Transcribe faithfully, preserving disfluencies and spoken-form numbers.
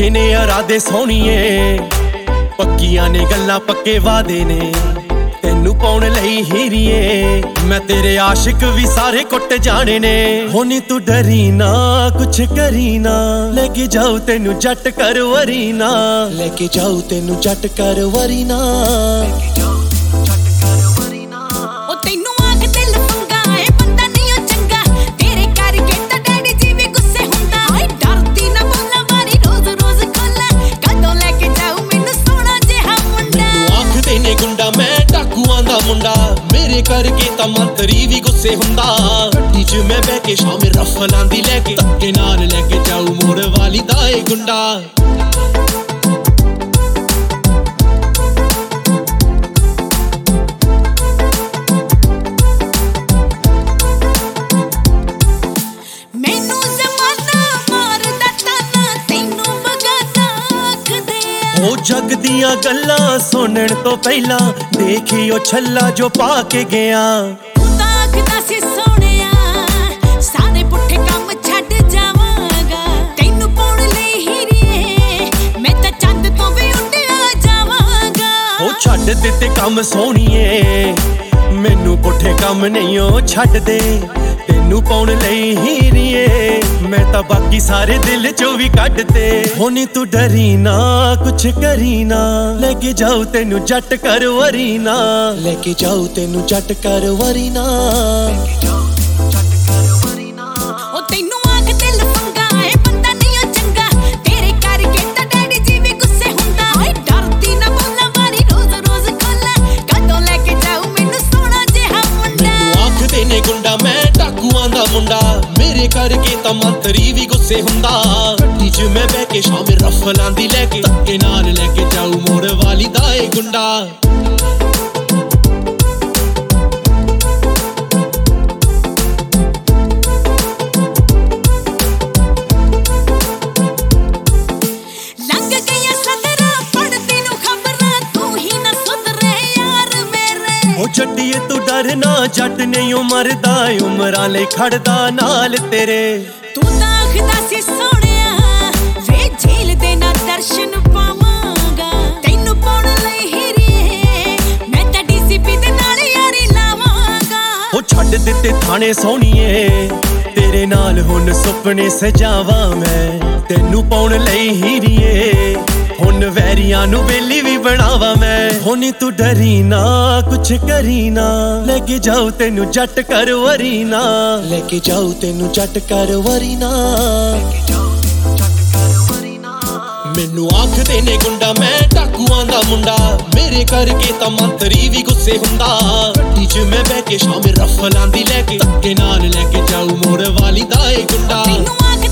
ਪੱਕੇ ਨੇ ਇਰਾਦੇ ਸੋਹਣੀਏ, ਪੱਕੀਆਂ ਨੇ ਗੱਲਾਂ ਪੱਕੇ ਵਾਦੇ ਨੇ, ਤੈਨੂੰ ਪਾਉਣ ਲਈ ਹੀਰੀਏ। ਮੈਂ ਤੇਰੇ ਆਸ਼ਿਕ ਵੀ ਸਾਰੇ ਕੁੱਟ ਜਾਣੇ ਨੇ, ਹੋਣੀ ਤੂੰ ਡਰੀ ਨਾ ਕੁਛ ਕਰੀ ਨਾ, ਲੈ ਕੇ ਜਾਊ ਤੈਨੂੰ ਜੱਟ ਕਰਵਰੀ ਨਾ, ਲੈ ਕੇ ਜਾਊ ਤੈਨੂੰ ਜੱਟ ਕਰਵਰੀ ਨਾ। ਮੁੰਡਾ ਮੇਰੇ ਕਰਕੇ ਤਾਂ ਮੰਤਰੀ ਵੀ ਗੁੱਸੇ ਹੁੰਦਾ, ਗੱਡੀ 'ਚ ਮੈਂ ਬਹਿ ਕੇ ਸ਼ਾਮੇ ਰਫਲਾਂ ਦੀ ਲੈ ਕੇ, ਧੱਕੇ ਨਾਲ ਲੈ ਕੇ ਜਾਊ ਮੋੜ ਵਾਲੀ ਦਾ ਏ ਗੁੰਡਾ। ਉਹ ਜੱਗ ਦੀਆਂ ਗੱਲਾਂ ਸੁਣਨ ਤੋਂ ਪਹਿਲਾਂ ਦੇਖੀ ਉਹ ਛੱਲਾ ਜੋ ਪਾ ਕੇ ਗਿਆ। ਤੂੰ ਤਾਂ ਆਖਦਾ ਸੀ ਸੋਹਣਿਆ ਸਾਰੇ ਪੁੱਠੇ ਕੰਮ ਛੱਡ ਜਾਵਾਂਗਾ, ਤੈਨੂੰ ਪਾਉਣ ਲਈ ਹੀਰੀਏ ਮੈਂ ਤਾਂ ਚੰਦ ਤੋਂ ਵੀ ਉੱਡਿਆ ਜਾਵਾਂਗਾ। ਉਹ ਛੱਡ ਦਿੱਤੇ ਕੰਮ ਸੋਹਣੀਏ, ਮੈਨੂੰ ਪੁੱਠੇ ਕੰਮ ਨਹੀਂ ਉਹ ਛੱਡਦੇ, ਤੈਨੂੰ ਪਾਉਣ ਲਈ ਹੀਰੀਏ ਮੈਂ ਤਾਂ ਬਾਕੀ ਸਾਰੇ ਦਿਲ ਚੋਂ ਵੀ ਕੱਢਦੇ। ਹੋਣੀ ਤੂੰ ਡਰੀ ਨਾ ਕੁਛ ਕਰੀ ਨਾ, ਲੈ ਕੇ ਜਾਊ ਤੈਨੂੰ ਜੱਟ ਕਰਵਰੀ ਨਾ, ਲੈ ਕੇ ਜਾਊ ਤੈਨੂੰ ਜੱਟ ਕਰਵਰੀ ਨਾ। ਉਹ ਤੈਨੂੰ ਆਖ ਦਿਲ ਪੰਗਾ ਏ ਬੰਦਾ ਨਹੀਂ ਉਹ ਚੰਗਾ, ਤੇਰੇ ਕਰਕੇ ਤਾਂ ਡੈਡੀ ਜੀ ਵੀ ਗੁੱਸੇ ਹੁੰਦਾ। ਓਏ ਡਰਦੀ ਨਾ ਬੋਲਾਂ ਵਾਰੀ ਰੋਜ਼ ਰੋਜ਼ ਖੋਲਾਂ, ਕਦੋਂ ਲੈ ਕੇ ਜਾਊ ਮੈਨੂੰ ਸੋਹਣਾ ਜਿਹਾ ਮੁੰਡਾ। ਮੈਨੂੰ ਆਖਦੇ ਨੇ ਗੁੰਡਾ ਮੈਂ ਡਾਕੂਆਂ ਦਾ ਮੁੰਡਾ, ਮੇਰੇ ਕਰਕੇ ਤਾਂ ਮੰਤਰੀ ਵੀ ਗੁੱਸੇ ਹੁੰਦਾ, ਗੱਡੀ 'ਚ ਮੈਂ ਬਹਿ ਕੇ ਸ਼ਾਮੇ ਰਫਲਾਂ ਦੀ ਲੈ ਕੇ, ਧੱਕੇ ਨਾਲ ਲੈ ਕੇ ਜਾਊ ਮੋੜ ਵਾਲੀ ਦਾ ਏ ਗੁੰਡਾ। ਲੰਘ ਗਈਆਂ ਸਦਰਾਂ ਪੜਦੀ ਨੂੰ ਖਬਰਾਂ, ਤੂੰ ਹੀ ਨਾ ਸੁਧਰੇ ਯਾਰ ਮੇਰੇ। ਉਹ ਜੱਟੀਏ ਤੂੰ ਡਰ ਨਾ, ਜੱਟ ਨਹੀਂ ਉਹ ਮਰਦਾ, ਉਮਰਾਂ ਲਈ ਖੜਦਾ ਨਾਲ ਤੇਰੇ। ਤੂੰ ਤਾਂ ਆਖਦਾ ਸੀ ਸੋਹਣਿਆ ਵੇ ਝੀਲ ਦੇ ਨਾ ਦਰਸ਼ਨ ਪਾਵਾਂਗਾ, ਤੈਨੂੰ ਪਾਉਣ ਲਈ ਹੀਰੀਏ ਮੈਂ ਤਾਂ ਡੀਸੀਪੀ ਦੇ ਨਾਲ ਯਾਰੀ ਲਾਵਾਂਗਾ। ਉਹ ਛੱਡ ਦਿੱਤੇ ਥਾਣੇ ਸੋਹਣੀਏ, ਤੇਰੇ ਨਾਲ ਹੁਣ ਸੁਪਨੇ ਸਜਾਵਾਂ ਮੈਂ, ਤੈਨੂੰ ਪਾਉਣ ਲਈ ਹੀਰੀਏ ਹੁਣ ਵੈਰੀਆਂ ਨੂੰ ਬੇਲੀ ਵੀ ਬਣਾਵਾਂ ਮੈਂ। ਹੋਣੀ ਤੂੰ ਡਰੀ ਨਾ ਕੁਛ ਕਰੀ ਨਾ, ਲੈ ਕੇ ਜਾਊ ਤੈਨੂੰ ਜੱਟ ਕਰਵਰੀ ਨਾ, ਲੈ ਕੇ ਜਾਊ ਤੈਨੂੰ ਜੱਟ ਕਰਵਰੀ ਨਾ। ਮੈਨੂੰ ਆਖਦੇ ਨੇ ਗੁੰਡਾ ਮੈਂ ਡਾਕੂਆਂ ਦਾ ਮੁੰਡਾ, ਮੇਰੇ ਕਰਕੇ ਤਾਂ ਮੰਤਰੀ ਵੀ ਗੁੱਸੇ ਹੁੰਦਾ, ਗੱਡੀ 'ਚ ਮੈਂ ਬਹਿ ਕੇ ਸ਼ਾਮੇ ਰਫਲਾਂ ਦੀ ਲੈ ਕੇ, ਧੱਕੇ ਨਾਲ ਲੈ ਕੇ ਜਾਊ ਮੋੜ ਵਾਲੀ ਦਾ ਏ ਗੁੰਡਾ।